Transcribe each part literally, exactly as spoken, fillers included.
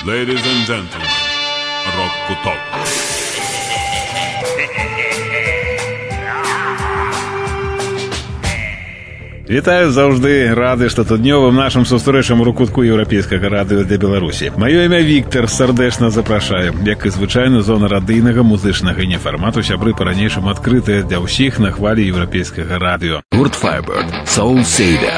Ladies and gentlemen, Рок-куток. Вітаю, заўжды рады штотыднёвым нашым сустрэчам у рок-кутку еўрапейскага радыё для Беларусі. Маё імя Віктар, сардэчна запрашаю. Як і звычайна, зона радыйнага музычнага нефармату сябры па-ранейшаму адкрытая для ўсіх на хвалі еўрапейскага радыё. Гурт Firebird, Soul Savior.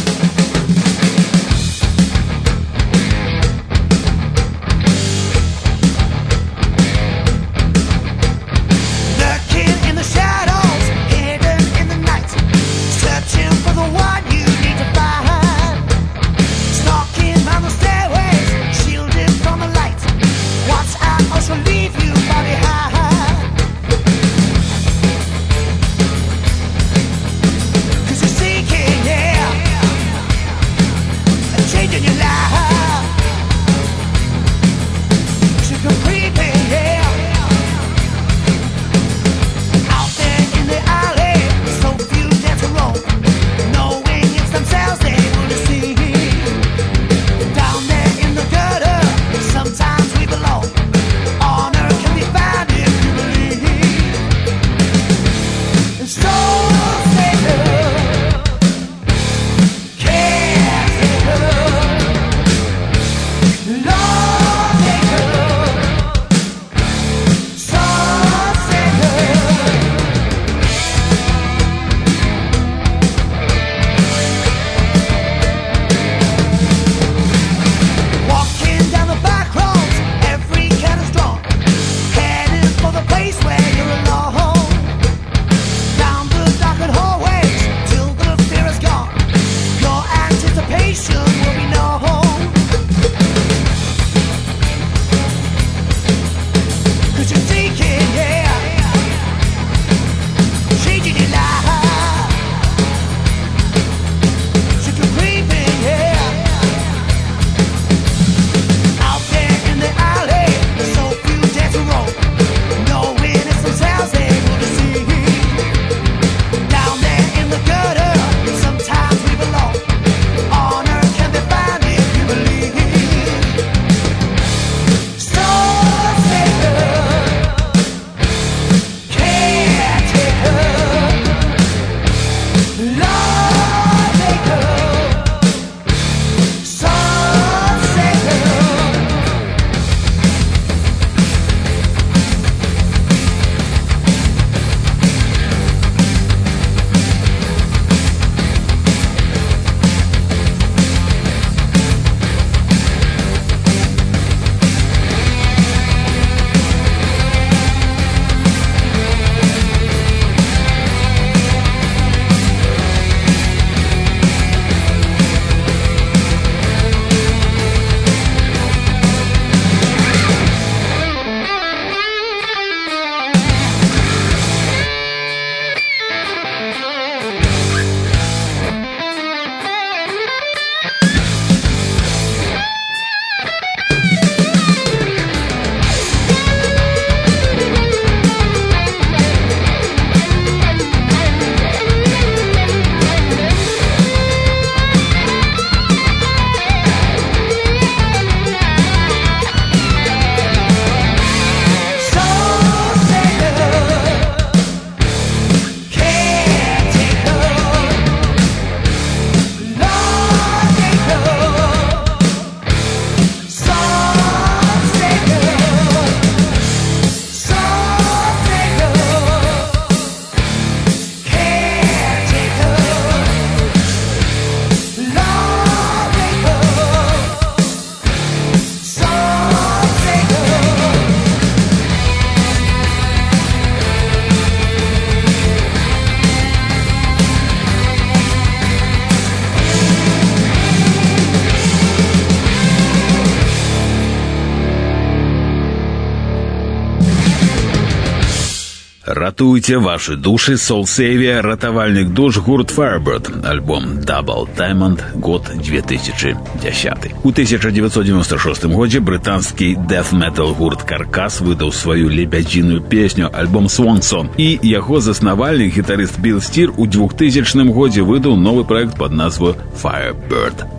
Ратуйте ваши души, Soul Savior, ратовальник душ, гурт Firebird, альбом Double Diamond, год две тысячи десятый. У тысяча девятьсот девяносто шестом годзе брытанскі дэф-метал гурт Каркас выдаў сваю лебядзіную песню, альбом Swan Song, і яго заснавальнік, гітарыст Билл Стир, у двухтысячным годзе выдаў новы праект пад назвой Firebird.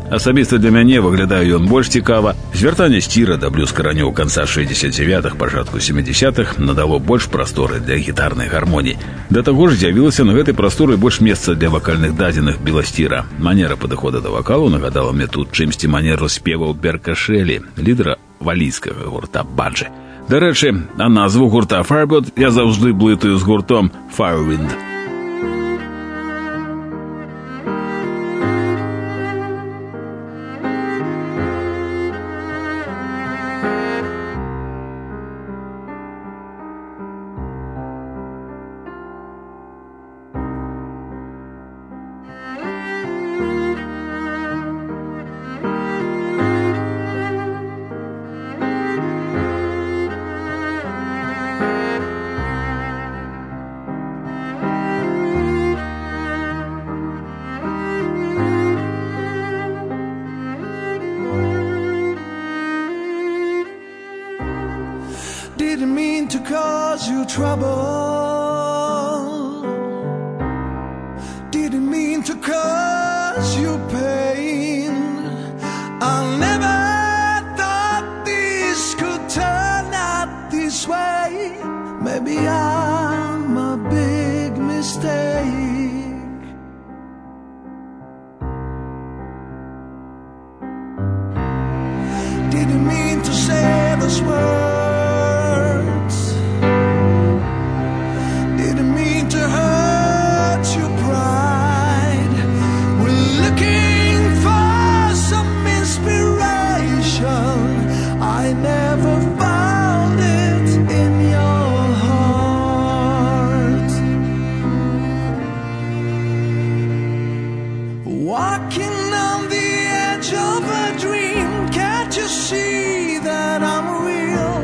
Асабіста для мяне выглядае ён больш цікава. Звяртанне сціра да блюз-каранёў канца шэсцьдзесят дзевятых, пачатку сямідзясятых надало больш прасторы для гітарнай гармоніі. Да таго ж з'явілася на гэтай прасторы больш месца для вакальных дадзеных Біла-Сціра. Манера падыхода да вакалу нагадала мне тут чымсьці манеру спеваў Берка Шэлі, лідара валійскага гурта Баджы. Дарэчы, а назву гурта Firebird я заўжды блытаю з гуртом Firewind. Didn't mean to cause you trouble. Didn't mean to cause you pain. I never thought this could turn out this way. Maybe I'm a big mistake. Didn't mean to say those words. Walking on the edge of a dream, can't you see that I'm real?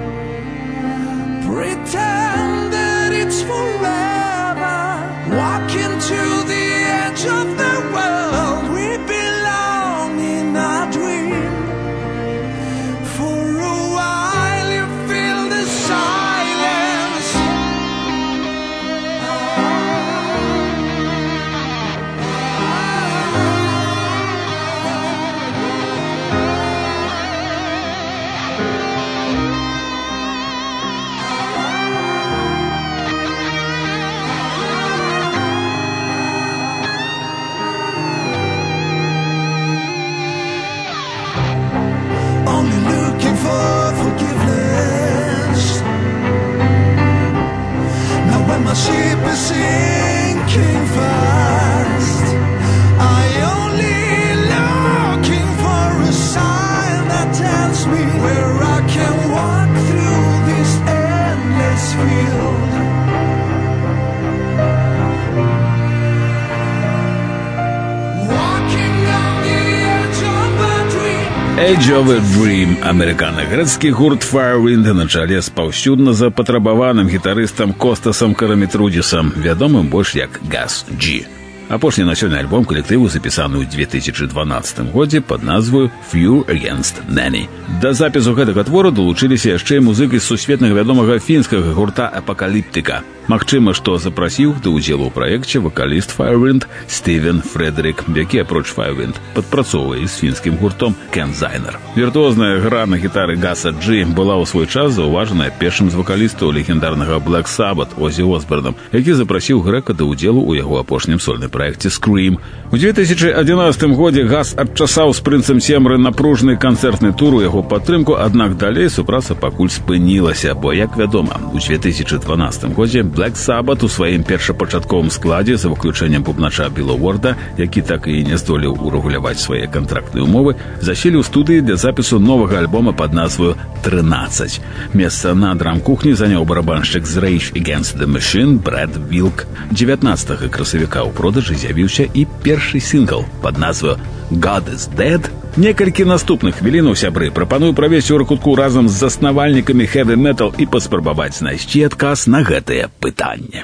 Pretend that it's forever. Walking to the edge of the world, we belong in a dream. For a while you feel the silence. Only looking for forgiveness. Now when my ship is sinking fast, I only looking for a sign that tells me where I can walk through this endless field. Walking on the edge of a dream. Edge of a Dream, амерыкана-грэцкі гурт Firewind на чале з паўсюдна запатрабаваным гітарыстам Костасам Карамітрудзісам, вядомым больш як Gas G. Апошні на сёння альбом калектыву запісаны ў две тысячы дванаццатым годзе пад назваю Few Against Many. Да запісу гэтага твору далучыліся яшчэ і музыкі з сусветнага вядомага фінскага гурта Апакаліптыка. Магчыма, што запрасіў да ўдзелу ў праекце вакаліст Firewind Стівен Фрэдэрік, які апроч Firewind падпрацоўвае з фінскім гуртом Ken Ziner. Віртуозная гра на гітары Гаса G была ў свой час заўважаная першым з вакалістаў легендарнага Black Sabbath Озі Осборном, які запрасіў грэка да ўдзелу ў яго апошнім сольным праекце Scream. У две тысячы адзінаццатым годзе Гас адчасаў з прынцам Семры напружны канцэртны тур у яго падтрымку, аднак далей супраца пакуль спынілася, бо, як вядома, у две тысячы дванаццатым годзе Black Sabbath у сваім першапачатковым складзе за выключэннем бубнача Біла Уорда, які так і не здолеў урэгуляваць свае кантрактныя умовы, заселі ў студыі для запісу новага альбома пад назваю трынаццаць. Месца на драм-кухні заняў барабаншчык з Rage Against the Machine Брэд Вілк. дзевятнаццатага красавіка ў продажы з'явіўся і першы сінгл пад назваю God is Dead. Некалькі наступных хвілінаў, сябры, прапаную правесці ў ракутку разам з заснавальнікамі хэві-метал і паспрабаваць знайсці адказ на гэтае пытанне.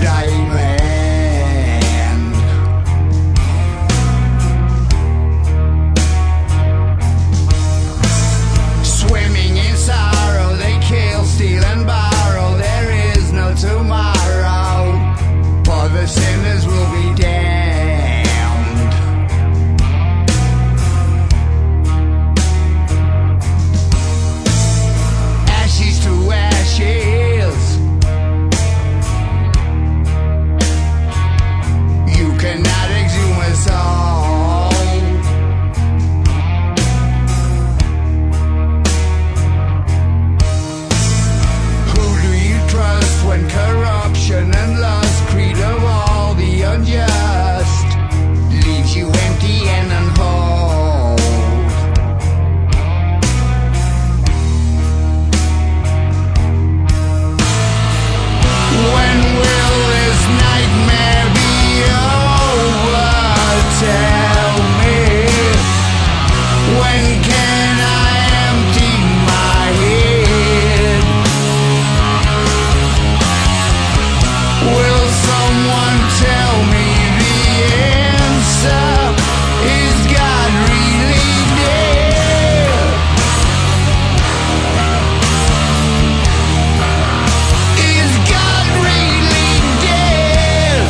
dying land. Swimming in sorrow, they kill, steal and borrow. There is no tomorrow, for the sinners will be damned. Ashes to ashes, you cannot exhume us all. Who do you trust when corruption and lust, greed of all the unjust, leaves you empty and unwhole? When will this nightmare be over? Tell me. When can I empty my head? Will someone tell me the answer? Is God really dead? Is God really dead?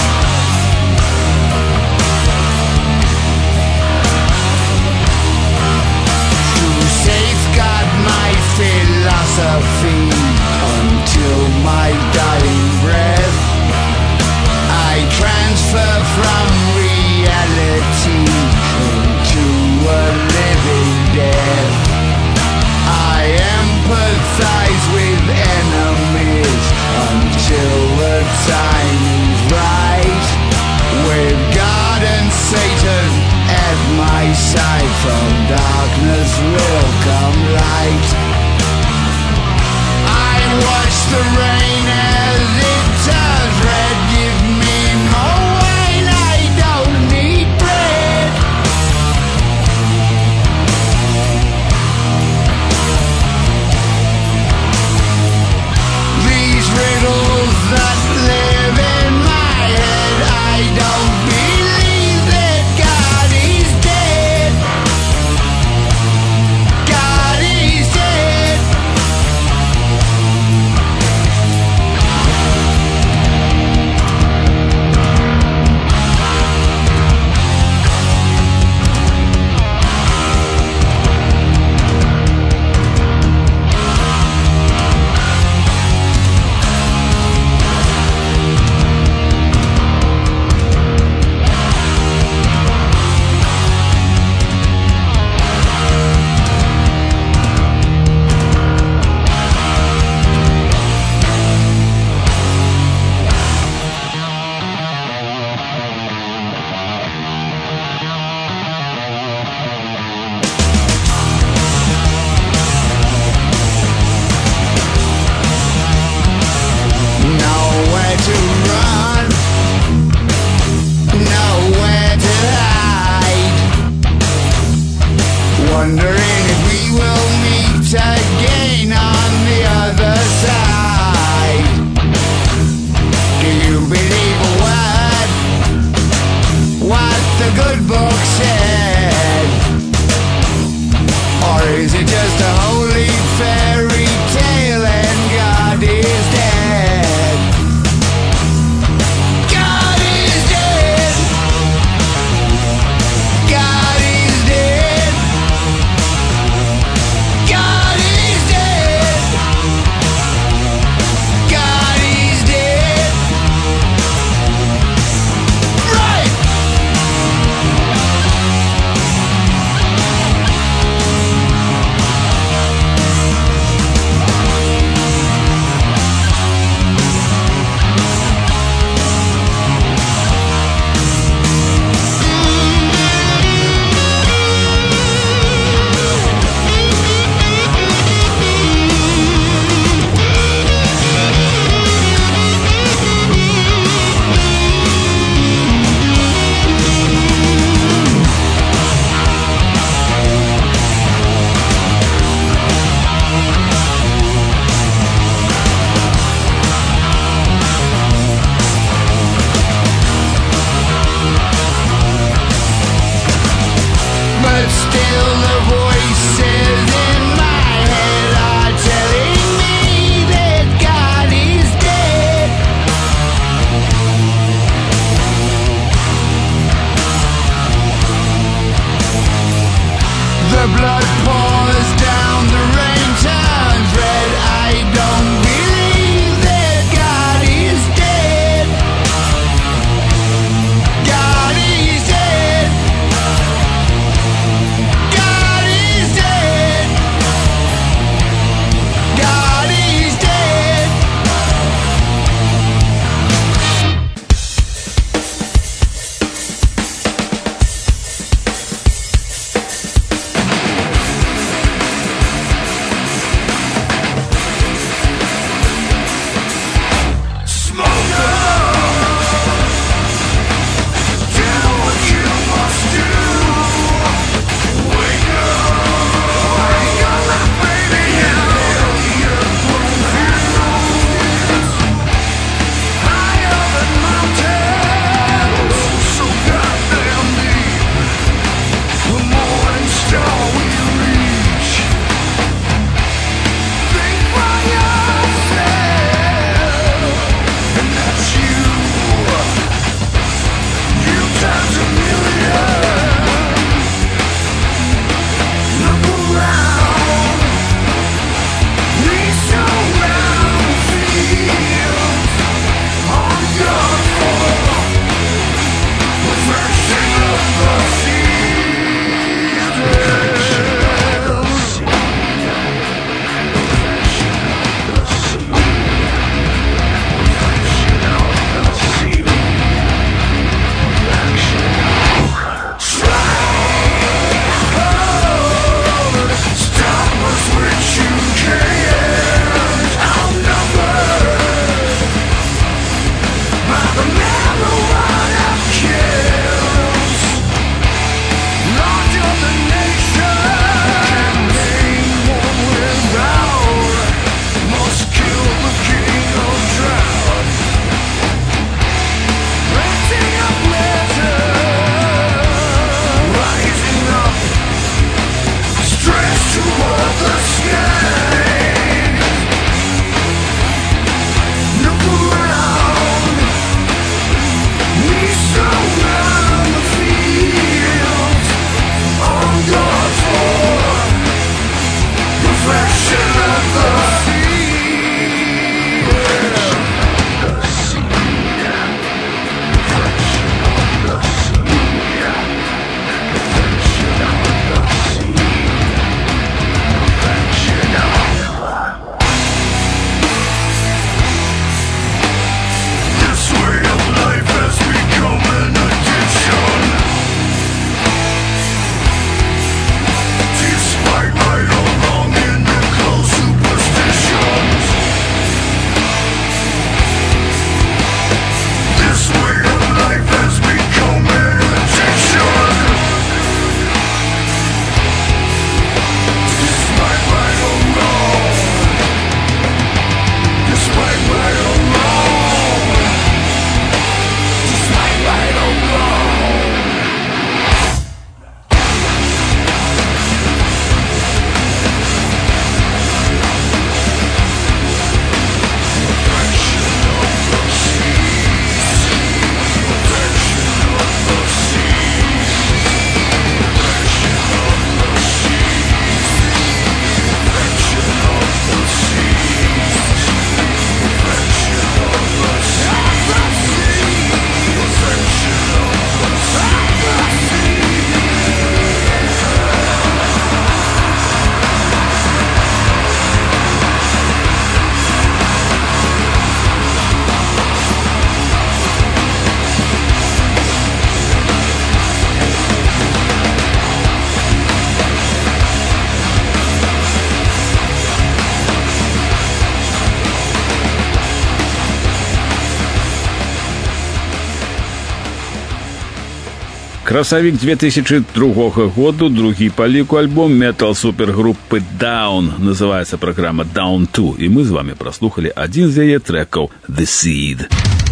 To safeguard my philosophy until my dying breath, I transfer from reality into a living death. I empathize with enemies until the time is right. With God and Satan at my side, from darkness will come light. I watch the rain as it turns red. Give me more wine, I don't need bread. These riddles that live in my head, I don't believe that God is dead. God is dead. Nowhere to run, nowhere to hide. Wondering if we will meet again on the other side. Do you believe a word what the good book said? Or is it just a holy fairy tale and God is dead? God is dead. God is dead. God is dead. God is dead. Красавік две тысячи другога году, другі па ліку альбом метал-супергруппы Down. Называецца праграма Down two, і мы з вами праслухалі адзін з яе трэкаў The Seed.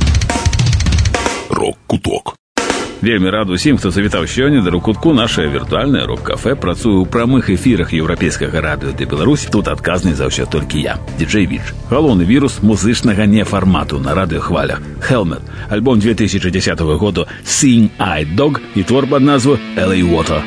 Рок-куток. Вельмі рад усім, хто завітаў сёння да Рок-кутку. Нашае віртуальнае рок-кафе працуе ў прамых эфірах еўрапейскага радыё для Беларусі. Тут адказны за ўсё толькі я, Ди-Джей Віч. Галоўны вірус музычнага нефармату на радыёхвалях. Helmet, альбом две тысячи десятого года Seeing Eye Dog і твор пад назву Л А Water.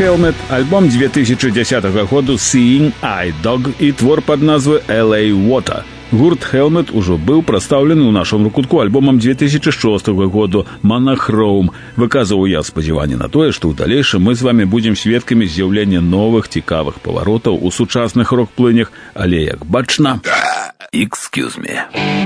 Helmet, альбом две тысячи десятого года Seeing Eye Dog и твор под назвой эл эй Water. Гурт Helmet уже был представлен у нашому рукутку альбомом две тысячи шестого года Monochrome. Выказываю я сподівання на то, что в дальнейшем мы с вами будем свидками з'явлення новых цікавых поворотов у сучасных рок-плынях, але як бачна... Excuse me.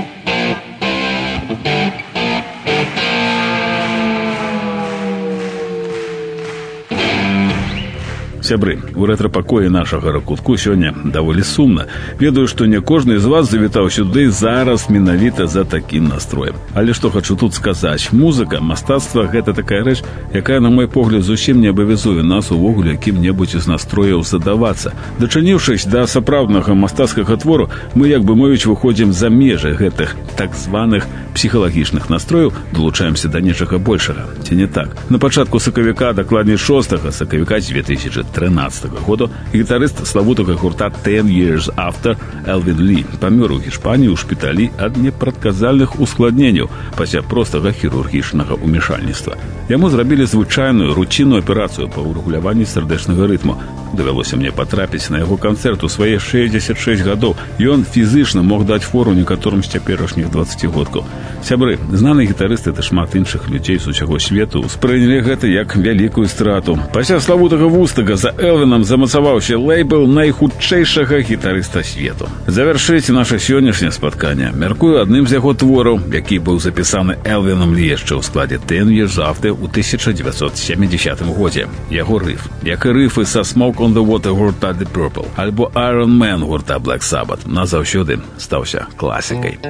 Сябры, у рэтрапакоі нашага ракутку сёння даволі сумна. Ведаю, што не кожны з вас завітаў сюды зараз менавіта за такім настроем. Але што хачу тут сказаць, музыка, мастацтва гэта такая рэч, якая, на мой погляд, зусім не абавязуе нас увогуле якім-небудзь з настрояў задавацца. Дачыніўшыся да сапраўднага мастацкага твору, мы, як бы мовіць, выходзім за межы гэтых так званых псіхалагічных настрояў, далучаемся да нечага большага. Ці не так? На пачатку сакавіка, дакладней шостага сакавіка две тысячи тринадцатого года гитарист славутага гурта Ten Years After Элвин Ли памёр у Гішпаніі ў шпіталі ад непрадказальных ускладненняў пасля простага хірургічнага ўмешальніцтва. Яму зрабілі звычайную руцінную аперацыю па ўрэгуляванні сардэчнага рытму. Давялося мне патрапіць на яго канцэрт у свае шэсцьдзесят шэсць гадоў, і ён фізычна мог даць фору некаторым з цяперашніх дваццацігодкаў. Сябры, знаны гітарысты ды шмат іншых людзей з усяго свету ўспрынялі гэта як вялікую страту. Пасля славутага вустага за Элвином замацаваўся лейбл найхутчэйшага гітарыста свету. Завяршыць наша сённяшняе спатканне мяркую адным з яго твораў, які быў запісаны Элвином Ли яшчэ ў складзе Ten Years After у тысяча девятьсот семидесятом годзе. Яго рыф, як і рыфы са Smoke on the Water гурта Deep Purple альбо Iron Man гурта Black Sabbath назаўсёды стаўся класікай.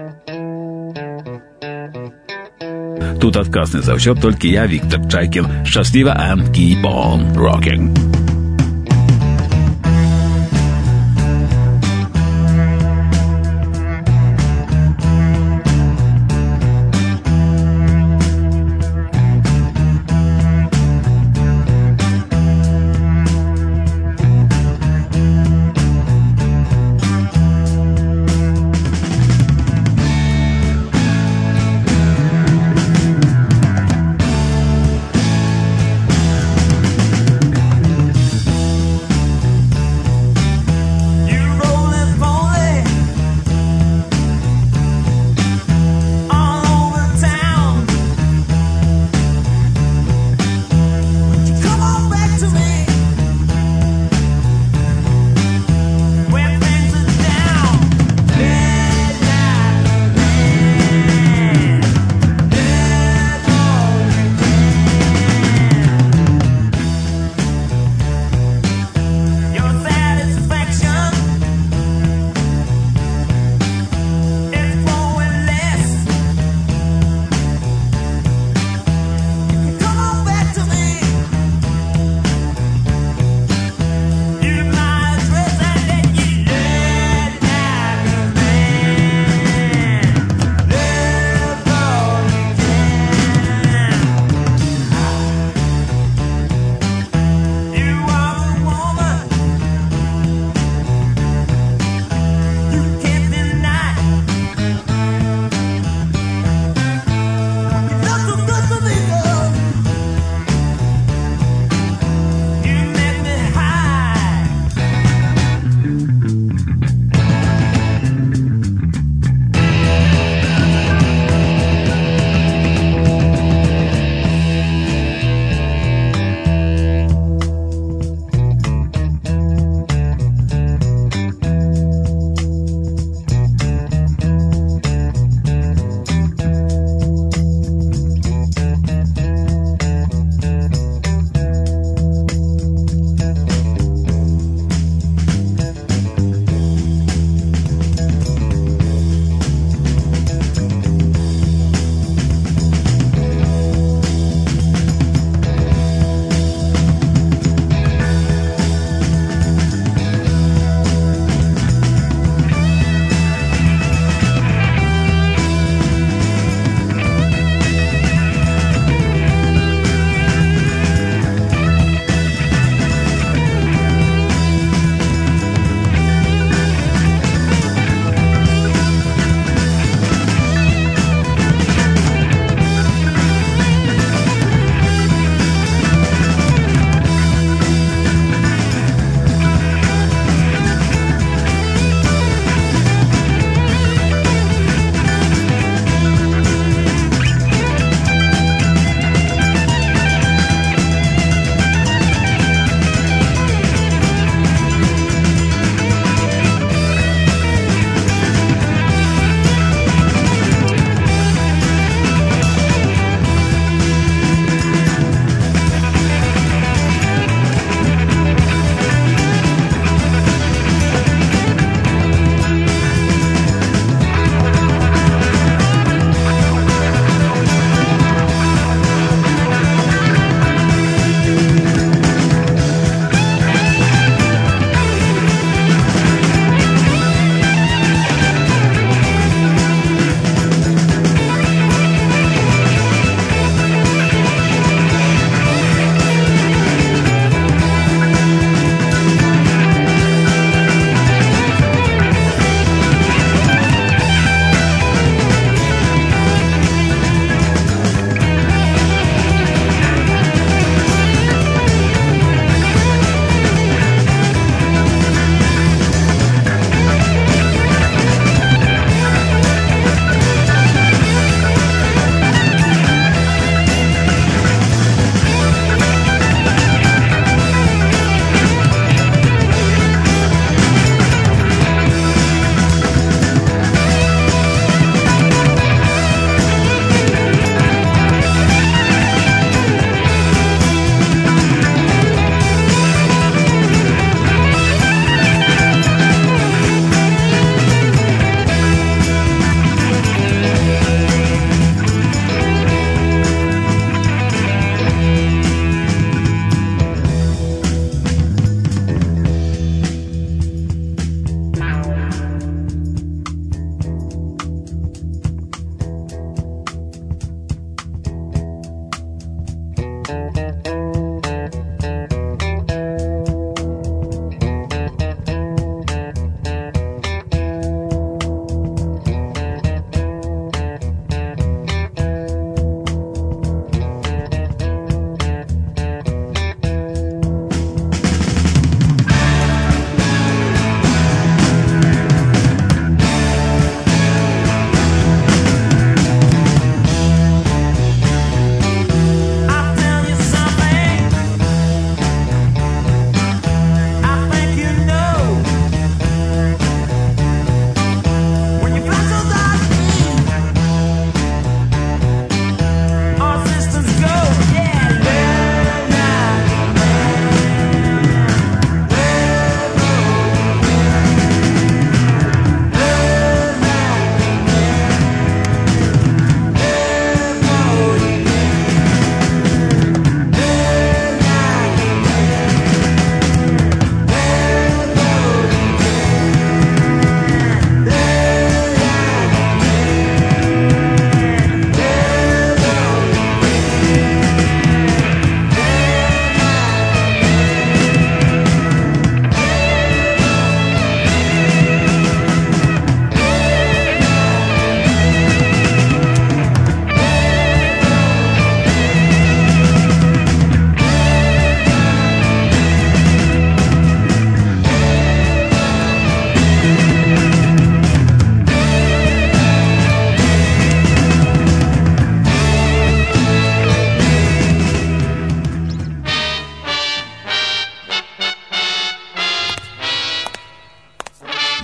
Тут адказны за ўсё толькі я, Віктор Чайкін. Шчасліва and keep on rocking.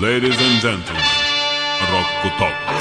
Ladies and gentlemen, Rocco Talk.